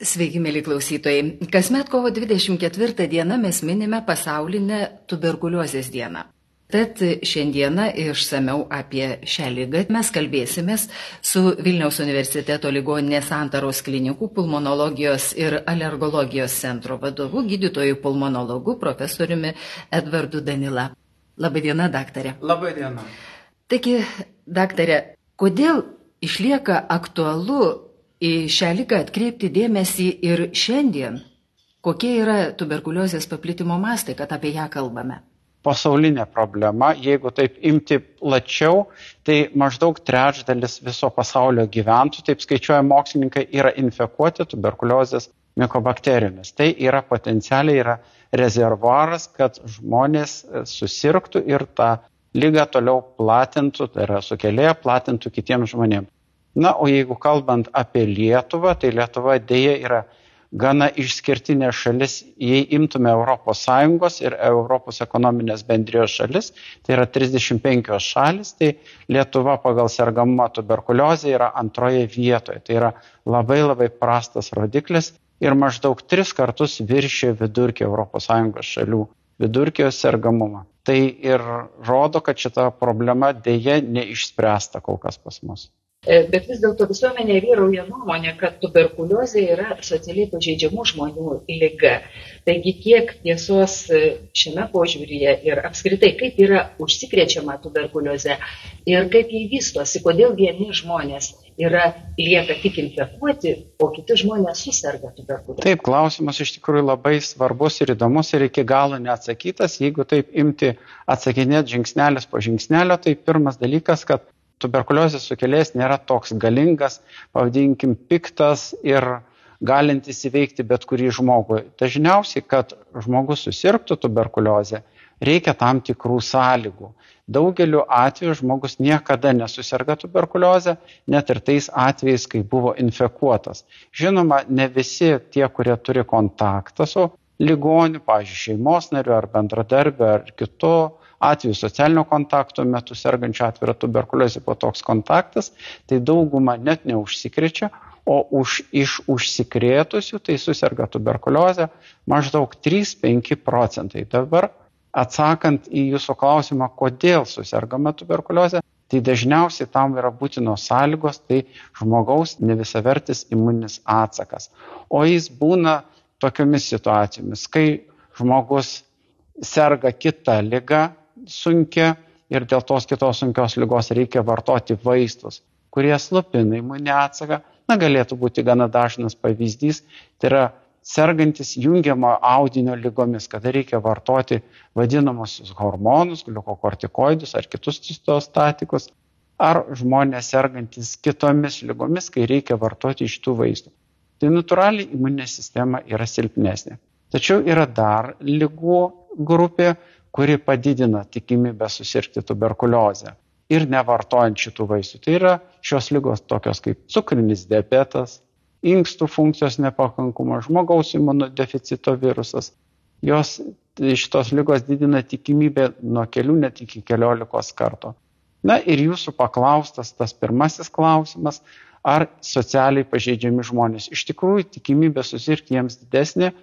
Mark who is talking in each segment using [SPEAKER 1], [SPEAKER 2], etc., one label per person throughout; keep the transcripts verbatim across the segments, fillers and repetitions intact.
[SPEAKER 1] Sveiki, mėly klausytojai. Kasmet kovo dvidešimt ketvirtą dieną mes minime pasaulinę tuberkuliozės dieną. Tad šiandieną išsamiau apie šią ligą mes kalbėsimės su Vilniaus universiteto ligoninės Santaros klinikų pulmonologijos ir alergologijos centro vadovu, gydytoju pulmonologu profesoriumi Edvardu Danila. Labadiena, daktarė.
[SPEAKER 2] Labadiena.
[SPEAKER 1] Taigi, daktarė, kodėl išlieka aktualu į šią ligą atkreipti dėmesį ir šiandien? Kokie yra tuberkuliozės paplitimo mastai, kad apie ją kalbame?
[SPEAKER 2] Pasaulinė problema, jeigu taip imti plačiau, tai maždaug trečdalis viso pasaulio gyventojų, taip skaičiuoja mokslininkai, yra infekuoti tuberkuliozės mikobakterijomis. Tai yra potencialiai yra rezervuaras, kad žmonės susirgtų ir tą ligą toliau platintų, tai yra sukėlėją platintų kitiems žmonėms. Na, o jeigu kalbant apie Lietuvą, tai Lietuva dėja yra gana išskirtinė šalis, jei imtume Europos Sąjungos ir Europos ekonominės bendrijos šalis, tai yra trisdešimt penkios šalis, tai Lietuva pagal sergamumą tuberkuliozė yra antroje vietoje. Tai yra labai labai prastas rodiklis ir maždaug tris kartus viršė vidurkį Europos Sąjungos šalių vidurkio sergamumą. Tai ir rodo, kad šita problema dėja neišspręsta kol kas pas mus.
[SPEAKER 1] Bet vis dėlto visuomenėje vyrauja nuomonė, kad tuberkuliozė yra socialiai pažeidžiamų žmonių liga. Taigi kiek tiesos šiame požiūryje ir apskritai, kaip yra užsikrečiama tuberkuliozė ir kaip jį vystosi, kodėl vieni žmonės yra lieka tik infekuoti, o kiti žmonės suserga tuberkuliozė.
[SPEAKER 2] Taip, klausimas iš tikrųjų labai svarbus ir įdomus ir iki galo neatsakytas. Jeigu taip imti atsakinėti žingsnelis po žingsnelio, tai pirmas dalykas, kad tuberkuliozės sukėlėjas nėra toks galingas, pavadinkim, piktas ir galintis įveikti bet kurį žmogų. Dažniausiai, kad žmogus susirgtų tuberkuliozę, reikia tam tikrų sąlygų. Daugeliu atveju žmogus niekada nesuserga tuberkuliozę, net ir tais atvejais, kai buvo infekuotas. Žinoma, ne visi tie, kurie turi kontaktą su ligoniu, pavyzdžiui, šeimos nariu ar bendradarbiu ar kitu atveju socialinio kontakto metu sergančio atvira tuberkuliozė po toks kontaktas, tai dauguma net neužsikrečia, o už, iš užsikrėtusių tai suserga tuberkuliozę maždaug trys penki procentai. Dabar atsakant į jūsų klausimą, kodėl susergama tuberkuliozė, tai dažniausiai tam yra būtinos sąlygos, tai žmogaus nevisavertis imuninis atsakas. O jis būna tokiomis situacijomis, kai žmogus serga kitą ligą, sunkia ir dėl tos kitos sunkios ligos reikia vartoti vaistus, kurie slopina imuninį atsaką. Na, galėtų būti gana dažnas pavyzdys, tai yra sergantis jungiamo audinio ligomis, kada reikia vartoti vadinamosius hormonus, gliukokortikoidus ar kitus citostatikus, ar žmonės sergantis kitomis ligomis, kai reikia vartoti šitų vaistų. Tai natūraliai imuninė sistema yra silpnesnė. Tačiau yra dar ligų grupė, kuri padidina tikimybę susirgti tuberkuliozę ir nevartojant šitų vaistų. Tai yra šios ligos tokios kaip cukrinis diabetas, inkstų funkcijos nepakankumas, žmogaus imunodeficito virusas. Jos šitos ligos didina tikimybę nuo kelių net iki keliolikos kartų. Na ir jūsų paklaustas tas pirmasis klausimas, ar socialiai pažeidžiami žmonės. Iš tikrųjų, tikimybė susirgti jiems didesnė.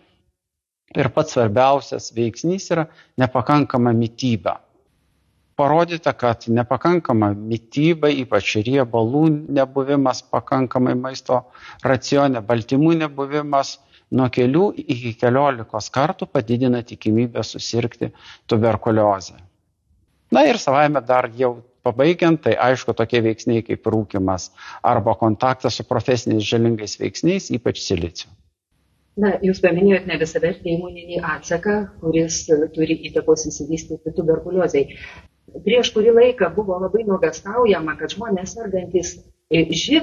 [SPEAKER 2] Ir pats svarbiausias veiksnys yra nepakankama mityba. Parodyta, kad nepakankama mityba, ypač riebalų nebuvimas, pakankamai maisto racione, baltymų nebuvimas nuo kelių iki keliolikos kartų padidina tikimybę susirgti tuberkuliozę. Na ir savaime dar jau pabaigiant, tai aišku tokie veiksniai kaip rūkymas arba kontaktas su profesiniais žalingais veiksniais, ypač silicio.
[SPEAKER 1] Na, jūs paminėjot nevisavertį imuninį atsaką, kuris turi įtakos įsivystyti tuberkuliozei. Prieš kurį laiką buvo labai nuogąstaujama, kad žmonės sergantys živ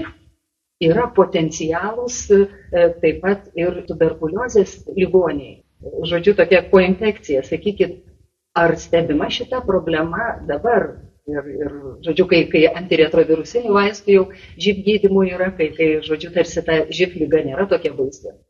[SPEAKER 1] yra potencialūs taip pat ir tuberkuliozės ligoniai. Žodžiu, tokia poinfekcija. Sakykit, ar stebima šita problema dabar? Ir, ir žodžiu, kai, kai antiretrovirusinių vaistų jau živ gydymų yra, kai, kai žodžiu, tarsi ta živ liga nėra tokia baisi.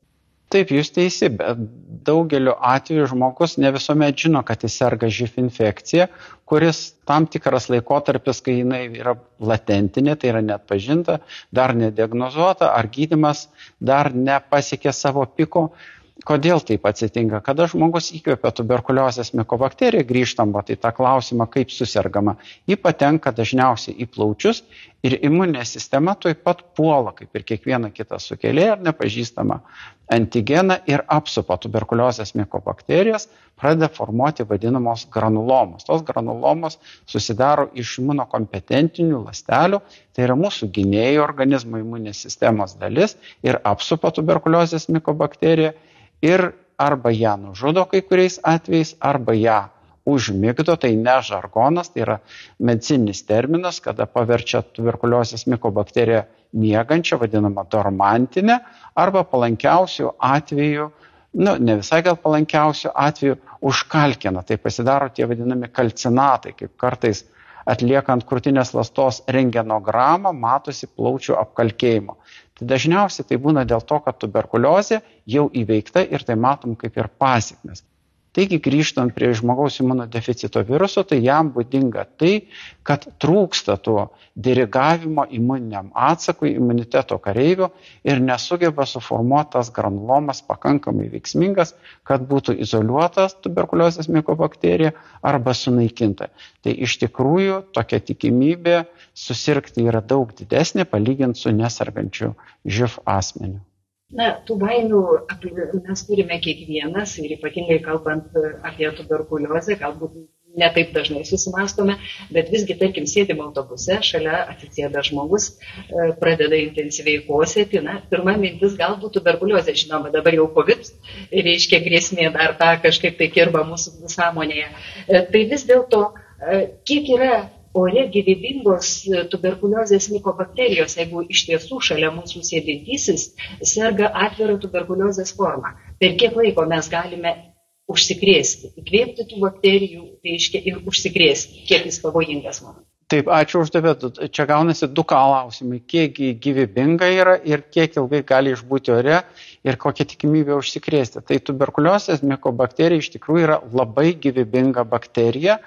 [SPEAKER 2] Taip, jūs teisi, bet daugeliu atveju žmogus ne visuomet žino, kad jis serga živ infekcija, kuris tam tikras laikotarpis, kai jinai yra latentinė, tai yra neatpažinta, dar nediagnozuota, ar gydymas dar nepasiekė savo piko. Kodėl taip atsitinka? Kada žmogus įkvepia tuberkuliozės mikobakteriją, grįžtama, tai tą klausimą, kaip susergama, ji patenka dažniausiai į plaučius ir imuninė sistema tuoj pat puola, kaip ir kiekviena kita sukėlėja ar nepažįstama antigeną ir apsupa tuberkuliozės mikobakterijas, pradeda formuoti vadinamos granulomos. Tos granulomos susidaro iš imunokompetentinių ląstelių, tai yra mūsų gynėjų organizmo imuninės sistemos dalis ir apsupa tuberkuliozės mikobakteriją. Ir arba ją nužudo kai kuriais atvejais, arba ją užmigdo, tai ne žargonas, tai yra medicininis terminas, kada paverčia tuberkuliozės mikobakteriją miegančią, vadinamą dormantinę, arba palankiausių atveju, nu, ne visai gal palankiausių atveju, užkalkina, tai pasidaro tie vadinami kalcinatai, kaip kartais atliekant krūtinės ląstos rentgenogramą, matosi plaučių apkalkėjimo. Tai dažniausiai tai būna dėl to, kad tuberkuliozė jau įveikta ir tai matom kaip ir pasekmes. Taigi, grįžtant prie žmogaus imunodeficito viruso, tai jam būdinga tai, kad trūksta to dirigavimo imuniniam atsakui, imuniteto kareivių ir nesugeba suformuotas granulomas pakankamai veiksmingas, kad būtų izoliuotas tuberkuliozės mikobakterija arba sunaikinta. Tai iš tikrųjų tokia tikimybė susirgti yra daug didesnė palyginti su nesergančiu živ asmeniu.
[SPEAKER 1] Na, tų baimių mes turime kiekvienas ir ypatingai kalbant apie tuberkuliozę, galbūt ne taip dažnai susimastome, bet visgi, tarkim, sėdim autobuse, šalia atsisėda žmogus, pradeda intensyviai kosėti, na, pirma mintis galbūt tuberkuliozė, žinoma, dabar jau COVID, reiškia grėsmė dar tą kažkaip tai kirba mūsų sąmonėje. Tai vis dėlto, kiek yra ore gyvybingos tuberkuliozės mikobakterijos, jeigu iš tiesų šalia mūsų sėdintysis serga atvira tuberkuliozės forma. Per kiek laiko mes galime užsikrėsti, įkvėpti tų bakterijų, tai reiškia ir užsikrėsti, kiek jis pavojingas man.
[SPEAKER 2] Taip, ačiū uždavėt. Čia gaunasi du klausimai, kiek gyvybinga yra ir kiek ilgai gali išbūti ore ir kokia tikimybė užsikrėsti. Tai tuberkuliozės mikobakterija iš tikrųjų yra labai gyvybinga bakterija.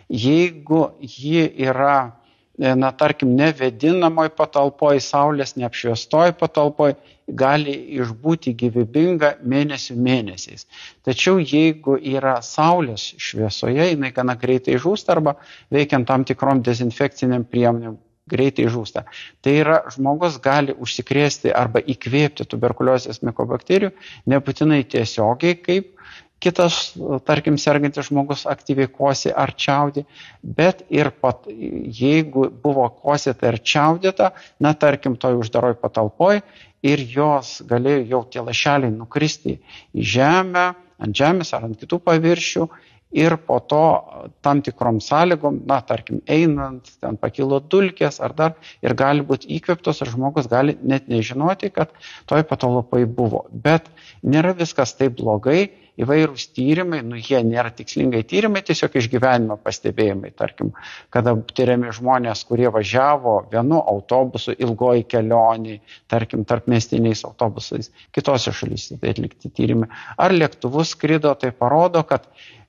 [SPEAKER 2] Jeigu ji yra, na, tarkim, nevėdinamoj patalpoj, saulės neapšviestoj patalpoj, gali išbūti gyvybinga mėnesių mėnesiais. Tačiau jeigu yra saulės šviesoje, jinai gana greitai žūsta arba veikiant tam tikrom dezinfekciniam priemonėm greitai žūsta. Tai yra, žmogus gali užsikrėsti arba įkvėpti tuberkuliozės mikobakterijų, nebūtinai tiesiogiai kaip kitas, tarkim, sergantis žmogus aktyviai kosi ar čiaudi, bet ir pat, jeigu buvo kosėta ir čiaudėta, na, tarkim, toj uždaroj patalpoj ir jos galėjo jau tie lašeliai nukristi į žemę, ant žemės ar ant kitų paviršių ir po to tam tikrom sąlygom, na, tarkim, einant, ten pakilo dulkės ar dar ir gali būti įkvėptos ir žmogus gali net nežinoti, kad toj patalpoj buvo. Bet nėra viskas taip blogai. Įvairūs tyrimai, nu jie nėra tikslingai tyrimai, tiesiog išgyvenimo pastebėjimai, tarkim, kada tyriami žmonės, kurie važiavo vienu autobusu ilgoji kelioniai, tarkim, tarp miestiniais autobusais, kitose šalyse tai atlikti tyrimai, ar lėktuvus skrido, tai parodo, kad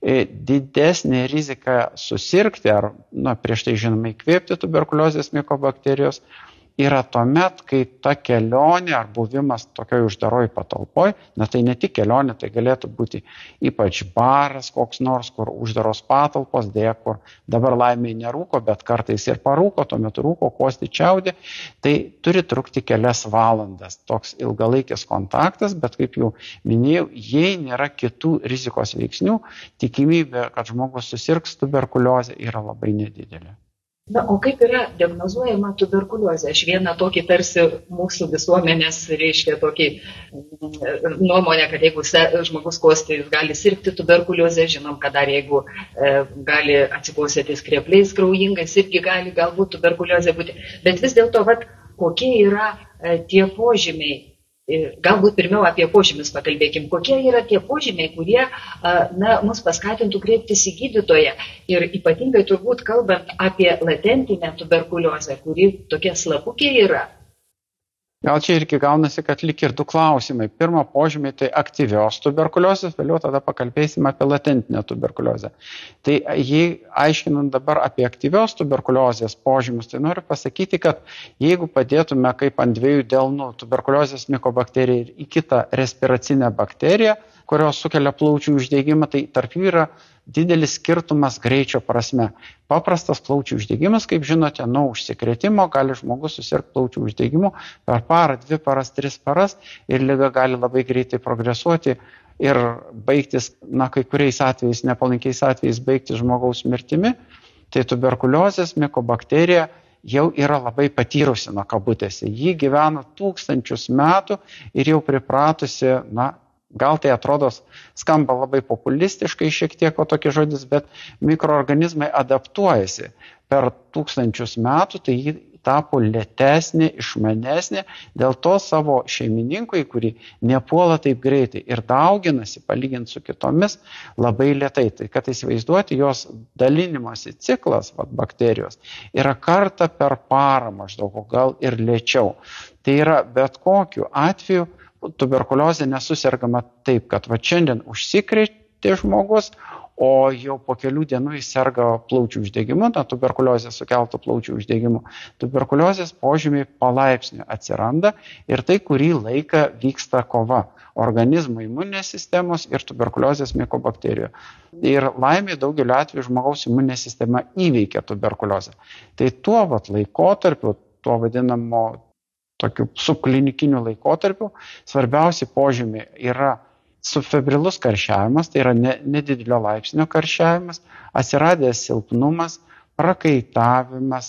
[SPEAKER 2] didesnė rizika susirgti, ar, na, prieš tai žinoma įkvėpti tuberkuliozės mikobakterijos, yra tuomet, kai ta kelionė ar buvimas tokioj uždaroj patalpoj, na tai ne tik kelionė, tai galėtų būti ypač baras koks nors, kur uždaros patalpos, dėja, kur dabar laimiai nerūko, bet kartais ir parūko, tuomet rūko, kosti čiaudė, tai turi trukti kelias valandas. Toks ilgalaikis kontaktas, bet kaip jau minėjau, jei nėra kitų rizikos veiksnių, tikimybė, kad žmogus susirgs tuberkuliozę yra labai nedidelė.
[SPEAKER 1] Na, o kaip yra diagnozuojama tuberkuliozė? Aš vieną tokį tarsi mūsų visuomenės, reiškia tokį nuomonę, kad jeigu žmogus kosti, jis gali sirgti tuberkuliozę, žinom, kad dar jeigu e, gali atsikosėti skrepliais kraujingais, irgi gali galbūt tuberkuliozė būti. Bet vis dėlto, vat, kokie yra e, tie požymiai? Galbūt pirmiau apie požymius pakalbėkim. Kokie yra tie požymiai, kurie na, mus paskatintų kreiptis į gydytoją ir ypatingai turbūt kalbant apie latentinę tuberkuliozę, kuri tokia slapukė yra.
[SPEAKER 2] Gal čia irgi gaunasi, kad lik ir du klausimai. Pirma požymiai tai aktyvios tuberkuliozės, vėliau tada pakalbėsime apie latentinę tuberkuliozę. Tai jei aiškinant dabar apie aktyvios tuberkuliozės požymius, tai noriu pasakyti, kad jeigu padėtume kaip ant dviejų delnų tuberkuliozės mikobakteriją ir į kitą respiracinę bakteriją, kurios sukelia plaučių uždegimą, tai tarp jų yra didelis skirtumas greičio prasme. Paprastas plaučių uždegimas, kaip žinote, nuo užsikrėtimo gali žmogus susirgti plaučių uždegimu per parą, dvi paras, tris paras ir liga gali labai greitai progresuoti ir baigtis, na, kai kuriais atvejais, nepalankiais atvejais baigtis žmogaus mirtimi. Tai tuberkuliozės mikobakterija jau yra labai patyrusi, nuo kabutėse. Ji gyvena tūkstančius metų ir jau pripratusi, na, gal tai atrodo, skamba labai populistiškai šiek tiek, o tokie žodis, bet mikroorganizmai adaptuojasi. Per tūkstančius metų tai jį tapo lėtesnė, išmanesnė, dėl to savo šeimininkui, kurį nepuola taip greitai ir dauginasi, palyginti su kitomis, labai lėtai. Tai kad įsivaizduoti, jos dalinimosi ciklas, vat, bakterijos, yra kartą per parą maždaug, o gal ir lėčiau. Tai yra bet kokiu atveju tuberkuliozė nesusergama taip, kad va šiandien užsikrėtė žmogus, o jau po kelių dienų jis serga plaučių uždegimu, na, tuberkuliozė sukeltų plaučių uždegimu. Tuberkuliozės požymiai palaipsniui atsiranda ir tai kurį laiką vyksta kova organizmo imuninės sistemos ir tuberkuliozės mikobakterijų. Ir laimė daugeliu atveju žmogaus imuninė sistema įveikia tuberkuliozę. Tai tuo vat laikotarpiu, tuo vadinamo tokiu subklinikiniu laikotarpiu, svarbiausi požymiai yra subfebrilus karščiavimas, tai yra nedidelio laipsnio karščiavimas, atsiradęs silpnumas, prakaitavimas,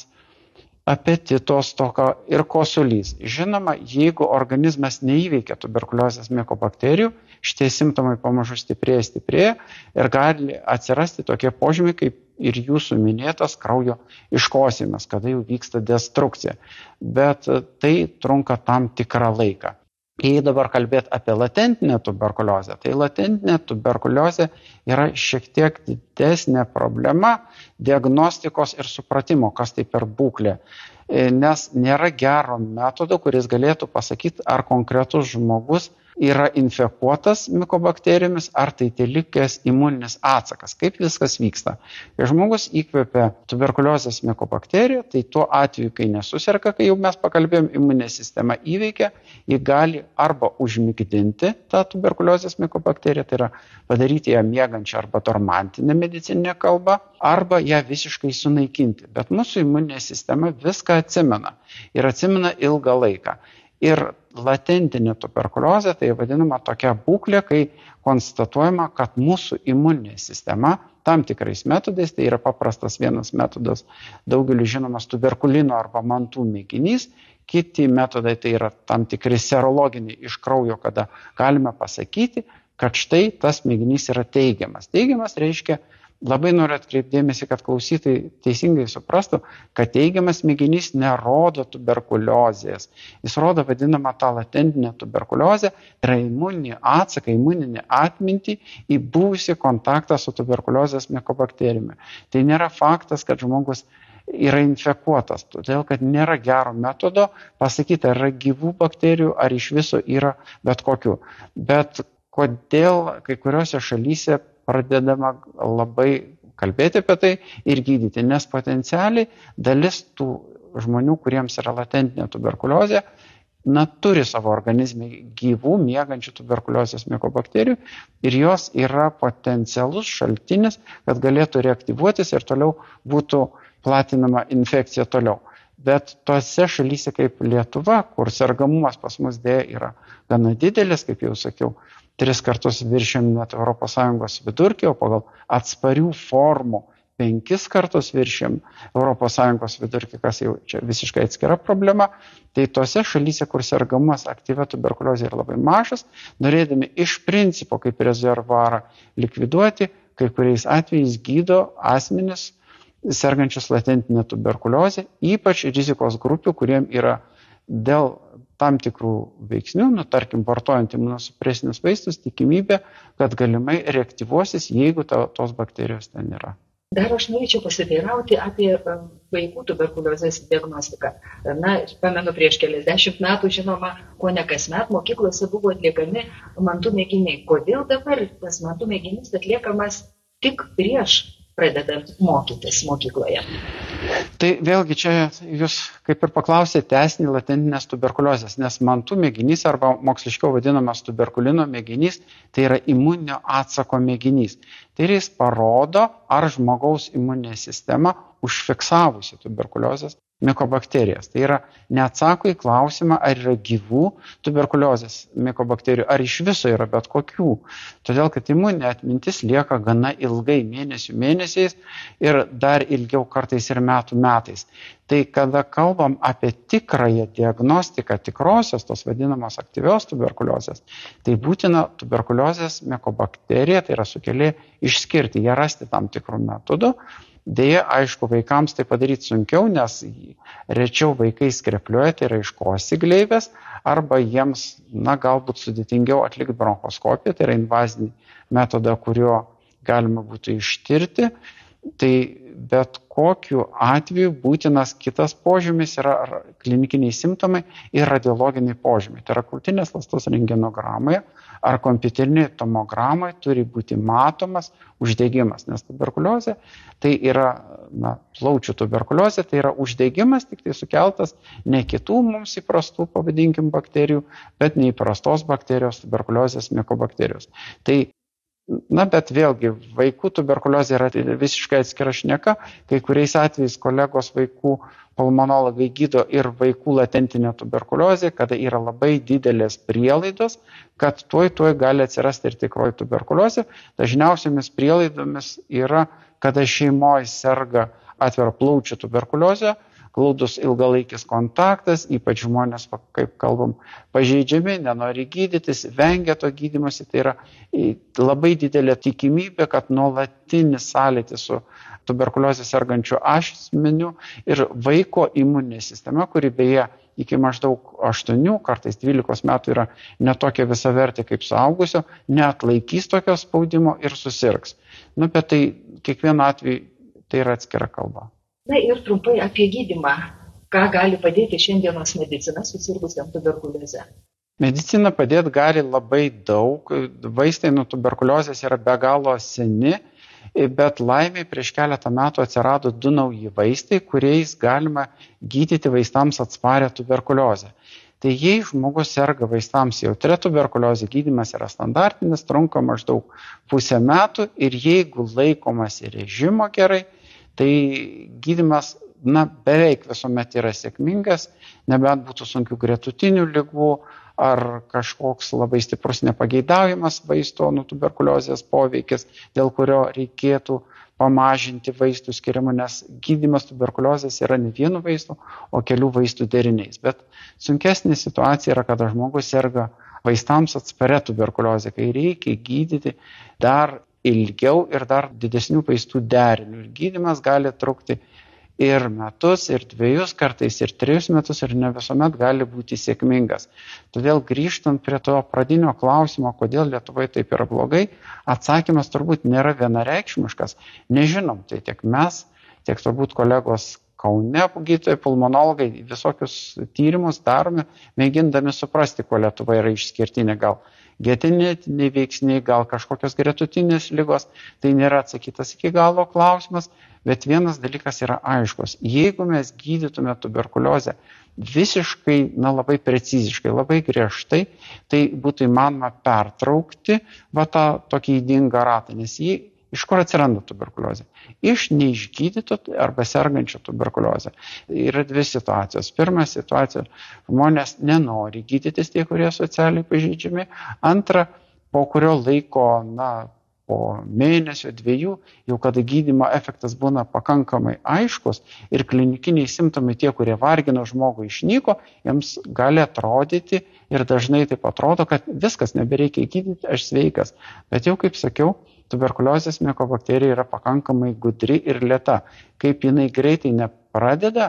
[SPEAKER 2] apetito stoka ir kosulys. Žinoma, jeigu organizmas neįveikia tuberkuliozės mikobakterijų, šitie simptomai pamažu stiprėja, stiprėja ir gali atsirasti tokie požymiai kaip ir jūsų minėtas kraujo iškosėjimas, kada jau vyksta destrukcija. Bet tai trunka tam tikrą laiką. Jei dabar kalbėt apie latentinę tuberkuliozę, tai latentinė tuberkuliozė yra šiek tiek didesnė problema diagnostikos ir supratimo, kas tai per būklė. Nes nėra gero metodo, kuris galėtų pasakyti, ar konkretus žmogus yra infekuotas mikobakterijomis, ar tai telikęs imuninis atsakas. Kaip viskas vyksta? Kai žmogus įkvepia tuberkuliozės mikobakteriją, tai tuo atveju, kai nesuserga, kai jau mes pakalbėjom, imuninė sistema įveikia, ji gali arba užmigdinti tą tuberkuliozės mikobakteriją, tai yra padaryti ją miegančią arba dormantinę medicininę kalbą, arba ją visiškai sunaikinti. Bet mūsų imuninė sistema viską atsimena ir atsimena ilgą laiką. Ir latentinė tuberkuliozė, tai vadinama tokia būklė, kai konstatuojama, kad mūsų imuninė sistema tam tikrais metodais, tai yra paprastas vienas metodas, daugeliu žinomas tuberkulino arba mantų mėginys, kiti metodai tai yra tam tikri serologiniai iš kraujo, kada galime pasakyti, kad štai tas mėginys yra teigiamas. Teigiamas reiškia, labai noriu atkreipdėmėsi, kad klausytojai teisingai suprastų, kad teigiamas mėginys nerodo tuberkuliozės. Jis rodo vadinamą tą latentinę tuberkuliozę, tai yra imuninį atsaką, imuninį atmintį į buvusį kontaktą su tuberkuliozės mikobakterijumi. Tai nėra faktas, kad žmogus yra infekuotas, todėl kad nėra gero metodo pasakyti, ar yra gyvų bakterijų, ar iš viso yra bet kokių. Bet kodėl kai kuriuose šalyse pradedama labai kalbėti apie tai ir gydyti, nes potencialiai dalis tų žmonių, kuriems yra latentinė tuberkuliozė, na, turi savo organizme gyvų, miegančių tuberkuliozės mikobakterijų ir jos yra potencialus šaltinis, kad galėtų reaktyvuotis ir toliau būtų platinama infekcija toliau. Bet tose šalyse kaip Lietuva, kur sergamumas pas mus dėja yra gana didelis, kaip jau sakiau, tris kartus viršėm net Europos Sąjungos vidurkį, o pagal atsparių formų penkis kartus viršėm Europos Sąjungos vidurkį, kas jau čia visiškai atskira problema. Tai tose šalyse, kur sergamumas aktyvia tuberkuliozė yra labai mažas, norėdami iš principo kaip rezervuarą likviduoti, kai kuriais atvejais gydo asmenis sergančius latentinę tuberkuliozę, ypač rizikos grupių, kuriem yra dėl tam tikrų veiksnių, nu, tarkim, vartojant imunosupresinius vaistus, tikimybė, kad galimai reaktyvuosis, jeigu ta, tos bakterijos ten yra.
[SPEAKER 1] Dar aš norėčiau pasiteirauti apie vaikų tuberkuliozės diagnostiką. Na, pamenu, prieš keliasdešimt metų, žinoma, ko ne kasmet mokyklose buvo atliekami mantų mėginiai. Kodėl dabar tas mantų mėginys atliekamas tik prieš pradedant mokytis mokykloje?
[SPEAKER 2] Tai vėlgi čia jūs kaip ir paklausėte tęsinį latentinės tuberkuliozės, nes mantų mėginys arba moksliškiau vadinamas tuberkulino mėginys, tai yra imuninio atsako mėginys. Tai jis parodo, ar žmogaus imuninė sistema užfiksavusi tuberkuliozės mikobakterijas. Tai yra neatsako į klausimą, ar yra gyvų tuberkuliozės mikobakterijų, ar iš viso yra bet kokių. Todėl, kad imuninė atmintis lieka gana ilgai, mėnesių mėnesiais ir dar ilgiau kartais ir metų metais. Tai kada kalbam apie tikrąją diagnostiką, tikrosios, tos vadinamos aktyvios tuberkuliozės, tai būtina tuberkuliozės mikobakteriją, tai yra sukėlėją, išskirti, ją rasti tam tikrų metodų. Deja, aišku, vaikams tai padaryti sunkiau, nes rečiau vaikai skrepliuoja, tai yra iškosi gleivės, arba jiems, na, galbūt sudėtingiau atlikti bronchoskopiją, tai yra invazinį metodą, kuriuo galima būtų ištirti. Tai bet kokiu atveju būtinas kitas požymis yra klinikiniai simptomai ir radiologiniai požymiai. Tai yra krūtinės ląstos rentgenogramoje ar kompiuterinėje tomogramoje turi būti matomas uždegimas, nes tuberkuliozė tai yra, na, plaučių tuberkuliozė, tai yra uždegimas, tik tai sukeltas ne kitų mums įprastų, pavadinkim, bakterijų, bet neįprastos bakterijos, tuberkuliozės mikobakterijos. Tai Na, bet vėlgi, vaikų tuberkuliozė yra visiškai atskira šneka. Kai kuriais atvejais kolegos vaikų pulmonologai gydo ir vaikų latentinę tuberkuliozę, kada yra labai didelės prielaidos, kad tuoj tuoj gali atsirasti ir tikroji tuberkuliozė. Dažniausiamis prielaidomis yra, kada šeimoje serga atvira plaučių tuberkuliozė, glaudus ilgalaikis kontaktas, ypač žmonės, kaip kalbam, pažeidžiami, nenori gydytis, vengia to gydymosi, tai yra labai didelė tikimybė, kad nuolatinis sąlytis su tuberkuliozė sergančiu asmeniu ir vaiko imuninė sistema, kuri beje iki maždaug aštuonių, kartais dvylikos metų yra netokia visavertė kaip suaugusio, neatlaikys tokio spaudimo ir susirgs. Nu, bet tai kiekvienu atveju tai yra atskira kalba.
[SPEAKER 1] Na ir trumpai apie gydymą. Ką gali padėti šiandienos medicina susirgusiam tuberkuliozę?
[SPEAKER 2] Medicina padėti gali labai daug. Vaistai nuo tuberkuliozės yra be galo seni, bet laimiai prieš keletą metų atsirado du nauji vaistai, kuriais galima gydyti vaistams atsparę tuberkuliozę. Tai jei žmogus serga vaistams jautria tuberkuliozė, gydymas yra standartinis, trunka maždaug pusę metų ir jeigu laikomasi režimo gerai, tai gydymas, na, beveik visuomet yra sėkmingas, nebent būtų sunkių gretutinių ligų ar kažkoks labai stiprus nepageidaujamas vaisto nuo tuberkuliozės poveikis, dėl kurio reikėtų pamažinti vaistų skirimą, nes gydymas tuberkuliozės yra ne vienu vaistu, o kelių vaistų deriniais. Bet sunkesnė situacija yra, kada žmogus serga vaistams atsparia tuberkuliozė, kai reikia gydyti dar ilgiau ir dar didesnių vaistų derinių. Ir gydymas gali trukti ir metus, ir dviejus, kartais ir trejus metus, ir ne visuomet gali būti sėkmingas. Todėl grįžtant prie to pradinio klausimo, kodėl Lietuvoje taip yra blogai, atsakymas turbūt nėra vienareikšmiškas. Nežinom, tai tiek mes, tiek turbūt kolegos Kaune gydytojai, pulmonologai visokius tyrimus darome, mėgindami suprasti, kuo Lietuva yra išskirtinė, gal genetiniai veiksniai, gal kažkokios gretutinės ligos. Tai nėra atsakytas iki galo klausimas, bet vienas dalykas yra aiškus. Jeigu mes gydytume tuberkuliozę visiškai, na, labai preciziškai, labai griežtai, tai būtų įmanoma pertraukti va tą tokį ydingą ratą, nes jį iš kur atsiranda tuberkuliozė? Iš neišgydyto arba sergančio tuberkuliozę. Yra dvi situacijos. Pirma situacija, žmonės nenori gydytis tie, kurie socialiai pažeidžiami. Antra, po kurio laiko, na, po mėnesio, dviejų, jau kada gydymo efektas būna pakankamai aiškus ir klinikiniai simptomai tie, kurie vargino žmogų, išnyko, jiems gali atrodyti ir dažnai taip atrodo, kad viskas, nebereikia gydyti, aš sveikas. Bet jau, kaip sakiau, tuberkuliozės mikobakterija yra pakankamai gudri ir lėta. Kaip jinai greitai nepradeda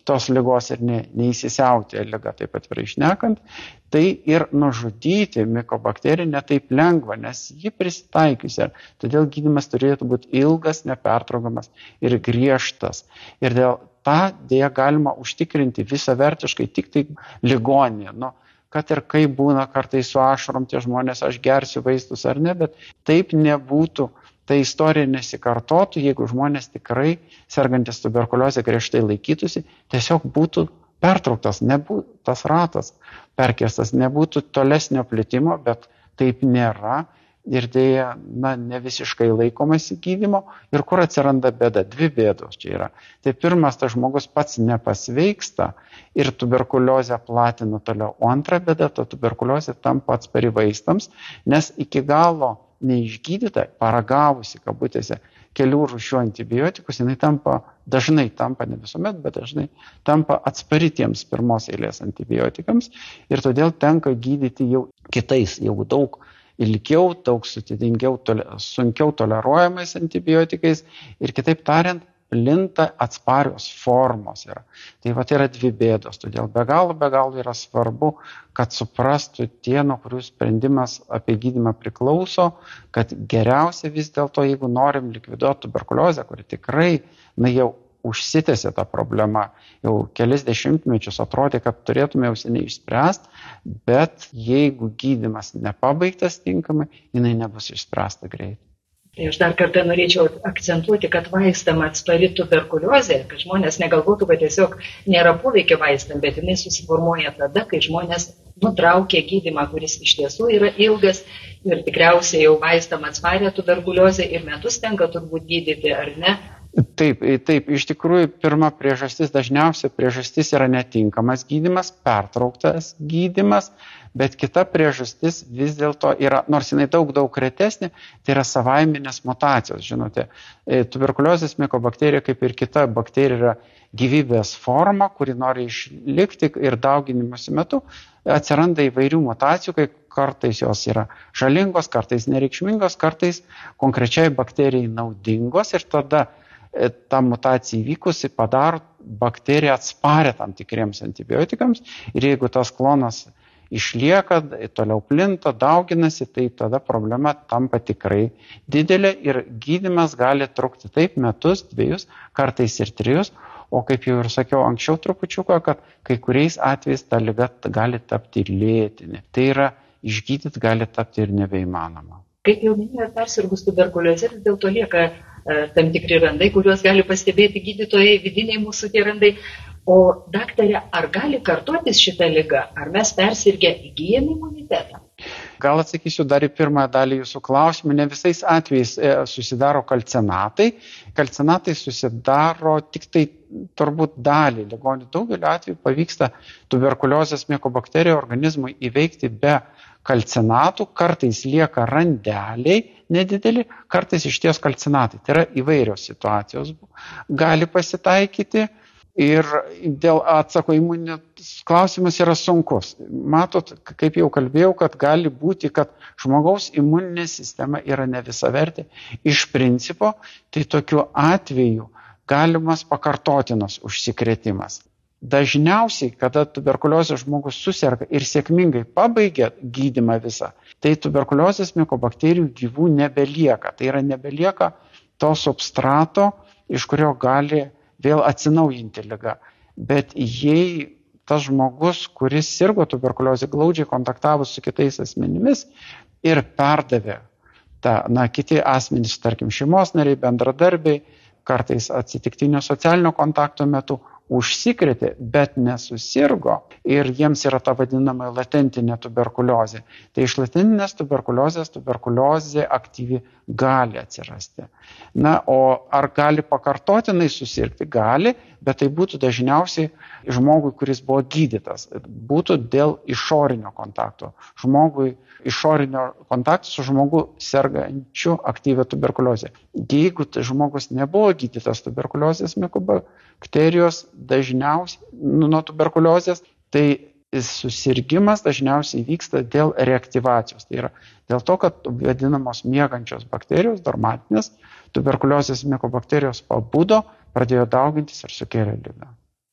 [SPEAKER 2] tos ligos ir ne, neįsisiautė liga, taip atvirai šnekant, tai ir nužudyti mikobakteriją netaip lengva, nes ji prisitaikiusi. Todėl gydymas turėtų būti ilgas, nepertraukiamas ir griežtas. Ir dėl tą dėja galima užtikrinti visavertiškai tik tai ligoninėje. Nu, kad ir kaip būna kartais su ašarom tie žmonės, aš gersiu vaistus ar ne, bet taip nebūtų. Ta istorija nesikartotų, jeigu žmonės tikrai sergantis tuberkuliozę griežtai laikytųsi, tiesiog būtų pertrauktas, nebūtų tas ratas perkėstas, nebūtų tolesnio plitimo, bet taip nėra ir dėja, na, ne visiškai laikomasi gydymo. Ir kur atsiranda bėda? Dvi bėdos čia yra. Tai pirmas, tas žmogus pats nepasveiksta ir tuberkuliozę platina toliau. O antra bėda, ta tuberkuliozė tampa atspari vaistams, nes iki galo neišgydyta, paragavusi, kabutėse, kelių rūšių antibiotikus, jinai tampa, dažnai tampa, ne visuomet, bet dažnai tampa atspari tiems pirmos eilės antibiotikams ir todėl tenka gydyti jau kitais, jau daug ilgiau, daug sudėtingiau, tole, sunkiau toleruojamais antibiotikais ir kitaip tariant, plinta atsparios formos yra. Tai va, tai yra dvi bėdos, todėl be galo, be galo yra svarbu, kad suprastų tie, nuo kurių sprendimas apie gydymą priklauso, kad geriausia vis dėlto, jeigu norim likviduoti tuberkuliozę, kuri tikrai, na, jau užsitęsė ta problema, jau kelis dešimtmečius atrodė, kad turėtume jau seniai išspręsti, bet jeigu gydymas nepabaigtas tinkamai, jinai nebus išspręsta greitai.
[SPEAKER 1] Tai aš dar kartą norėčiau akcentuoti, kad vaistam atspari tuberkuliozė, kad žmonės negalvotų, kad tiesiog nėra poveikio vaistam, bet jinai susiformuoja tada, kai žmonės nutraukia gydymą, kuris iš tiesų yra ilgas ir tikriausiai jau vaistam atsparę tuberkuliozę ir metus tenka turbūt gydyti, ar ne?
[SPEAKER 2] Taip, taip, iš tikrųjų, pirma priežastis, dažniausia priežastis yra netinkamas gydymas, pertrauktas gydymas, bet kita priežastis vis dėlto yra, nors jinai daug, daug retesnė, tai yra savaiminės mutacijos, žinote. Tuberkuliozės mikobakterija, kaip ir kita bakterija, yra gyvybės forma, kuri nori išlikti ir dauginimuose metu, atsiranda įvairių mutacijų, kai kartais jos yra žalingos, kartais nereikšmingos, kartais konkrečiai bakterijai naudingos ir tada ta mutacija įvykusi padaro bakteriją atsparę tam tikriems antibiotikams ir jeigu tas klonas išlieka, toliau plinta, dauginasi, tai tada problema tampa tikrai didelė ir gydymas gali trukti taip metus, dviejus, kartais ir trijus, o kaip jau ir sakiau anksčiau trupučiuką, kad kai kuriais atvejais ta liga gali tapti lėtinė. Tai yra, išgydyti gali tapti ir nebeįmanoma.
[SPEAKER 1] Kaip jau minėjau, persirgus tuberkuliozė vis dėlto lieka e, tam tikri randai, kuriuos gali pastebėti gydytojai, vidiniai mūsų tie randai. O daktarė, ar gali kartotis šitą ligą? Ar mes persirgę įgyjame imunitetą?
[SPEAKER 2] Gal atsakysiu dar į pirmąją dalį jūsų klausimą. Ne visais atvejais e, susidaro kalcinatai. Kalcinatai susidaro tik tai turbūt dalį ligonių. Daugelio atveju pavyksta tuberkuliozės mikobakterijų organizmui įveikti be kalcinatų, kartais lieka randeliai nedideli, kartais išties kalcinatai. Tai yra įvairios situacijos. Gali pasitaikyti ir dėl atsako imuniteto klausimas yra sunkus. Matot, kaip jau kalbėjau, kad gali būti, kad žmogaus imuninė sistema yra ne visavertė. Iš principo, tai tokiu atveju galimas pakartotinas užsikrėtimas. Dažniausiai, kada tuberkuliozės žmogus suserga ir sėkmingai pabaigia gydymą visą, tai tuberkuliozės mikobakterijų gyvų nebelieka. Tai yra nebelieka to substrato, iš kurio gali vėl atsinaujinti ligą. Bet jei tas žmogus, kuris sirgo tuberkuliozę, glaudžiai kontaktavo su kitais asmenimis ir perdavė tą, na, kiti asmenys, tarkim, šeimos nariai, bendradarbiai, kartais atsitiktinio socialinio kontakto metu, užsikrėtė, bet nesusirgo ir jiems yra ta vadinama latentinė tuberkuliozė. Tai iš latentinės tuberkuliozės tuberkuliozė aktyvi gali atsirasti. Na, o ar gali pakartotinai susirgti? Gali, bet tai būtų dažniausiai žmogui, kuris buvo gydytas. Būtų dėl išorinio kontakto. Žmogui išorinio kontakto su žmogu sergančiu aktyvę tuberkuliozę. Jeigu žmogus nebuvo gydytas tuberkuliozės mikobakterijos, dažniausiai nu, nuo tuberkuliozės, tai susirgimas dažniausiai vyksta dėl reaktyvacijos. Tai yra dėl to, kad vadinamos miegančios bakterijos, dormantinės tuberkuliozės mikobakterijos pabudo, pradėjo daugintis ir sukėlė ligą.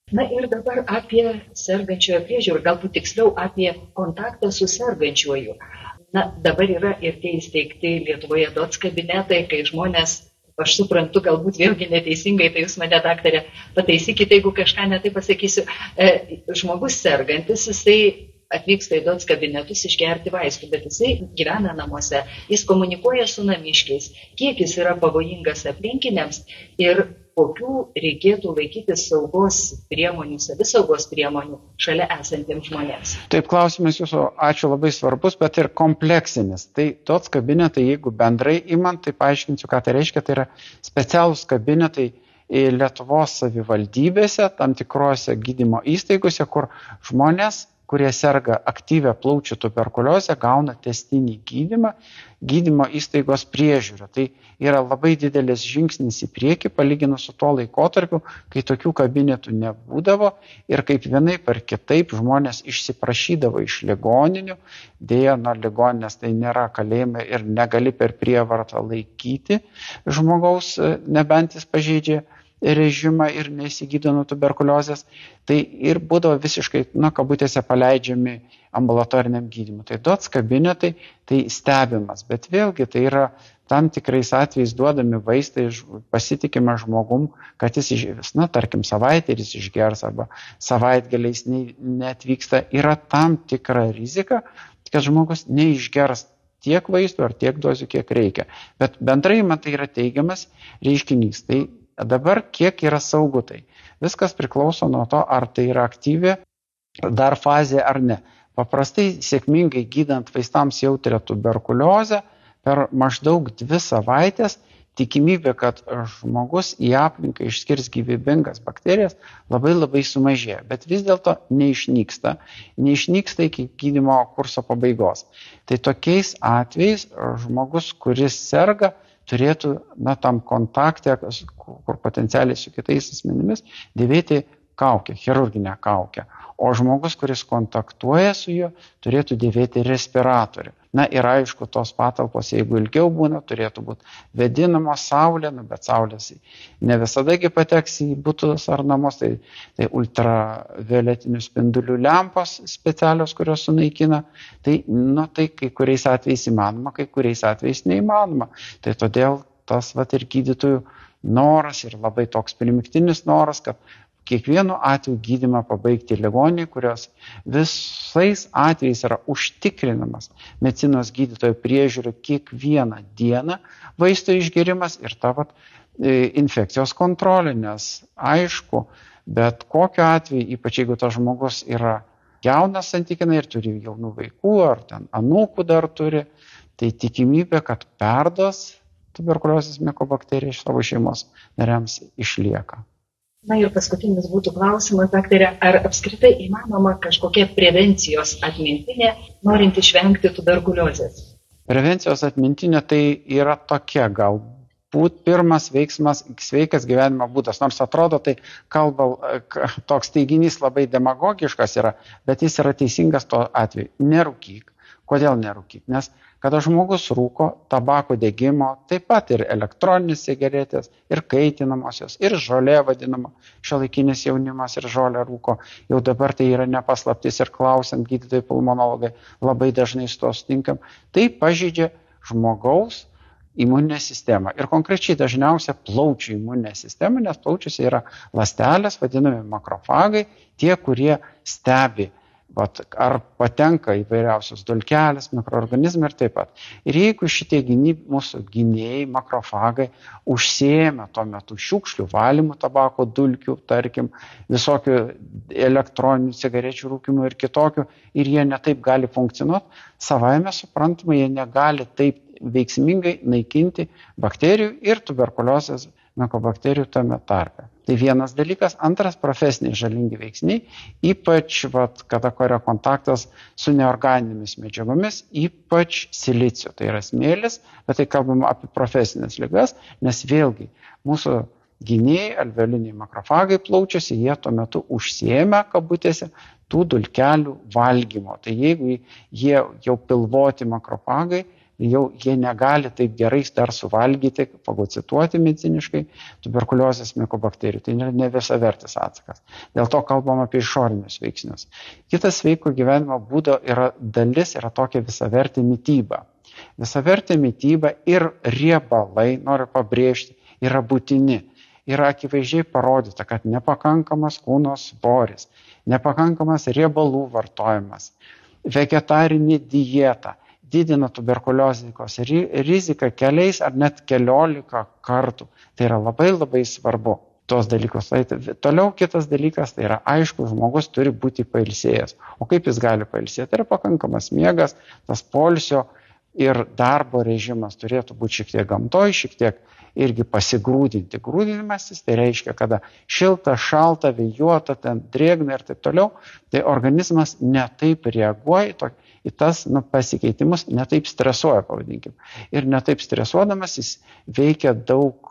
[SPEAKER 1] Na ir dabar apie sergančiojo priežiūrą, galbūt tiksliau apie kontaktą su sergančiuoju. Na, dabar yra ir tie įsteigti Lietuvoje D O C kabinetai, kai žmonės, aš suprantu, galbūt vėlgi neteisingai, tai jūs mane, daktarė, pataisykite, jeigu kažką netai pasakysiu, e, žmogus sergantis, jisai atvyksta į D O C kabinetus išgerti vaistų, bet jisai gyvena namuose, jis komunikuoja su namiškiais, kiek jis yra pavojingas aplinkiniams ir kokių reikėtų laikytis saugos priemonių, savisaugos priemonių šalia esantiems žmonėms.
[SPEAKER 2] Taip, klausimas jūsų, ačiū, labai svarbus, bet ir kompleksinis. Tai D O C kabinetai, jeigu bendrai imant, tai paaiškinsiu, ką tai reiškia, tai yra specialūs kabinetai Lietuvos savivaldybėse, tam tikrose gydymo įstaigose, kur žmonės, kurie serga aktyvę plaučių tuberkuliozę, gauna testinį gydymą, gydymo įstaigos priežiūrą. Tai yra labai didelis žingsnis į priekį, palyginus su tuo laikotarpiu, kai tokių kabinetų nebūdavo ir kaip vienaip ar kitaip žmonės išsiprašydavo iš ligoninių, dėja, nuo ligoninės tai nėra kalėjimai ir negali per prievartą laikyti žmogaus, nebent jis pažeidžia režimą ir nesigydo nuo tuberkuliozės, tai ir būdavo visiškai, na, kabutėse paleidžiami ambulatoriniam gydymui. Tai D O C kabinetai, tai stebimas, bet vėlgi tai yra tam tikrais atvejais duodami vaistai pasitikima žmogum, kad jis, iš, na, tarkim, savaitę jis išgers arba savaitgaliais neatvyksta. Yra tam tikra rizika, kad žmogus neišgers tiek vaistų ar tiek dozių, kiek reikia. Bet bendrai man tai yra teigiamas reiškinys. Tai dabar kiek yra saugu tai? Viskas priklauso nuo to, ar tai yra aktyvi dar fazė ar ne. Paprastai sėkmingai gydant vaistams jautrią tuberkuliozę per maždaug dvi savaitės tikimybė, kad žmogus į aplinką išskirs gyvybingas bakterijas, labai labai sumažėja, bet vis dėlto neišnyksta, neišnyksta iki gydymo kurso pabaigos. Tai tokiais atvejais žmogus, kuris serga, turėtų, na, tam kontakte, kur potencialiai su kitais asmenimis, dėvėti kaukę, chirurginę kaukę. O žmogus, kuris kontaktuoja su juo, turėtų dėvėti respiratorių. Na ir aišku, tos patalpos, jeigu ilgiau būna, turėtų būti vėdinamos saulė, nu, bet saulės ne visadagi pateks į butus ar namus, tai, tai ultravioletinių spindulių lempos specialios, kurios sunaikina, tai, nu, tai kai kuriais atvejais įmanoma, kai kuriais atvejais neįmanoma. Tai todėl tas vat ir gydytojų noras ir labai toks primiktinis noras, kad kiekvienu atveju gydymą pabaigti ligoninėje, kurios visais atvejais yra užtikrinamas medicinos gydytojo priežiūra kiekvieną dieną, vaisto išgėrimas ir ta vat, infekcijos kontrolė, nes aišku, bet kokiu atveju, ypač jeigu tas žmogus yra jaunas santykinai ir turi jaunų vaikų ar ten anūkų dar turi, tai tikimybė, kad perduos tuberkuliozės mikobakteriją iš savo šeimos nariams išlieka.
[SPEAKER 1] Na ir paskutinis būtų klausimas, daktarė, ar apskritai įmanoma kažkokia prevencijos atmintinė, norint išvengti tuberkuliozės?
[SPEAKER 2] Prevencijos atmintinė tai yra tokia, galbūt pirmas veiksmas sveikas gyvenimo būdas, nors atrodo tai kalba, toks teiginys labai demagogiškas yra, bet jis yra teisingas tuo atveju. Nerūkyk. Kodėl nerūkyk? Nes kada žmogus rūko, tabako degimo, taip pat ir elektroninės cigaretės, ir kaitinamosios, ir žolė vadinama, šiuolaikinis jaunimas ir žolė rūko, jau dabar tai yra nepaslaptis ir klausiant gydytojai pulmonologai, labai dažnai su to sutinkam, tai pažeidžia žmogaus imuninę sistemą. Ir konkrečiai dažniausia plaučių imuninė sistema, nes plaučiuose yra ląstelės, vadinami makrofagai, tie, kurie stebi, vat, ar patenka įvairiausios dulkelės, mikroorganizmai ir taip pat. Ir jeigu šitie gynyb, mūsų gynėjai, makrofagai, užsiėmė tuo metu šiukšlių valymų, tabako, dulkių, tarkim, visokių elektroninių cigarečių rūkimų ir kitokių, ir jie netaip gali funkcionuoti, savaime suprantama, jie negali taip veiksmingai naikinti bakterijų ir tuberkuliozės mikobakterijų tame tarpe. Tai vienas dalykas. Antras, profesiniai žalingi veiksniai, ypač, vat, kada yra kontaktas su neorganinėmis medžiagomis, ypač siliciu, tai yra smėlis, bet tai kalbama apie profesinės ligas, nes vėlgi mūsų gynėjai, alveoliniai makrofagai plaučiuose, jie tuo metu užsiėmė, kabutėse, tų dulkelių valgymo. Tai jeigu jie jau pilvoti makrofagai, jau jie negali taip gerai dar suvalgyti, fagocituoti mediciniškai tuberkuliozės mikobakterijų. Tai yra ne visavertis atsakas. Dėl to kalbam apie išorinius veiksnius. Kitas sveiko gyvenimo būdo yra dalis, yra tokia visavertė mityba. Visavertė mityba ir riebalai, noriu pabrėžti, yra būtini. Yra akivaizdžiai parodyta, kad nepakankamas kūno svoris, nepakankamas riebalų vartojimas, vegetarinė dieta didina tuberkuliozės riziką keliais ar net keliolika kartų. Tai yra labai labai svarbu tos dalykus. Tai toliau kitas dalykas, tai yra aišku, žmogus turi būti pailsėjęs. O kaip jis gali pailsėti? Tai yra pakankamas miegas, tas poilsio ir darbo režimas turėtų būti šiek tiek gamtoj, šiek tiek irgi pasigrūdinti. Grūdinimasis tai reiškia, kada šilta, šalta, vėjuota, ten drėgna ir taip toliau, tai organizmas netaip reaguoja į tas nu, pasikeitimus, netaip stresuoja, pavadinkim. Ir netaip stresuodamas jis veikia daug,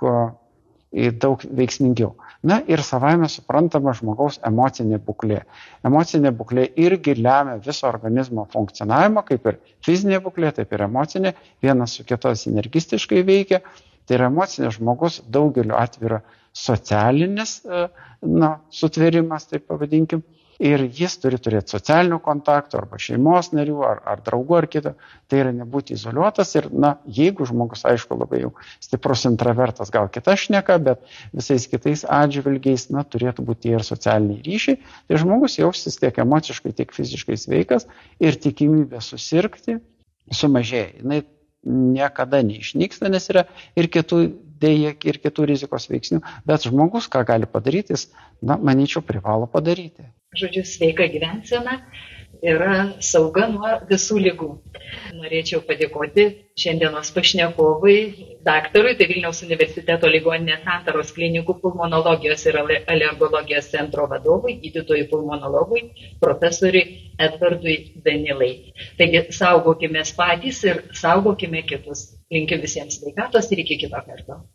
[SPEAKER 2] daug veiksmingiau. Na ir savaime suprantama žmogaus emocinė būklė. Emocinė būklė irgi lemia viso organizmo funkcionavimą, kaip ir fizinė būklė, taip ir emocinė. Vienas su kitos sinergistiškai veikia. Tai yra emocinės žmogus daugeliu atveju yra socialinis na, sutvėrimas, taip pavadinkim. Ir jis turi turėti socialinių kontaktų arba šeimos narių, ar, ar draugų, ar kito. Tai yra nebūti izoliuotas ir, na, jeigu žmogus, aišku, labai jau stiprus intravertas, gal kita šneka, bet visais kitais atžvilgiais, na, turėtų būti ir socialiniai ryšiai, tai žmogus jausis tiek emociškai, tiek fiziškai sveikas ir tikimybė susirgti sumažėja. Jis niekada neišnyksta, nes yra ir kitų, dėja, ir kitų rizikos veiksnių, bet žmogus, ką gali padaryti, jis, na, manyčiau, privalo padaryti.
[SPEAKER 1] Žodžiu, sveika gyvensena yra sauga nuo visų ligų. Norėčiau padėkoti šiandienos pašnekovui, daktarui, tai Vilniaus universiteto ligoninės Santaros klinikų pulmonologijos ir alergologijos centro vadovui, gydytojui pulmonologui, profesoriui Edvardui Danilai. Taigi saugokime patys ir saugokime kitus. Linkiu visiems sveikatos ir iki kito karto.